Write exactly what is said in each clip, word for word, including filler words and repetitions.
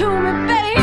to me, baby.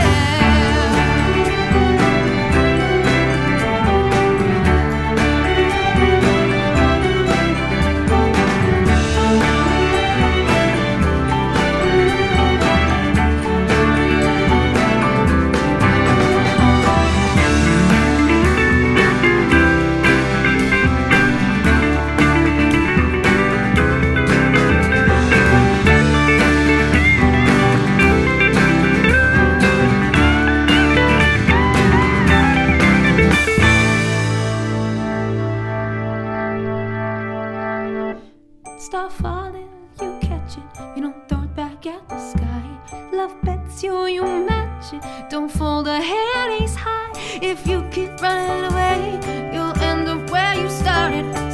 Start falling, you catch it, you don't throw it back at the sky. Love bets you, you match it, don't fold a hand ace high. If you keep running away, you'll end up where you started.